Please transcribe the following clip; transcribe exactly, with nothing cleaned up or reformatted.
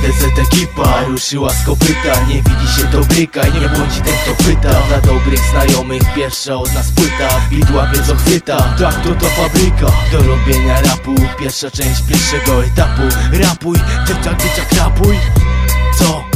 D Z ekipa ruszyła z kopyta. Nie widzi się to bryka i nie błądzi ten kto pyta. Dla dobrych znajomych pierwsza od nas płyta. Beat łapie co chwyta, tak to to fabryka do robienia rapu. Pierwsza część pierwszego etapu. Rapuj, dzieciak, dzieciak rapuj. Co?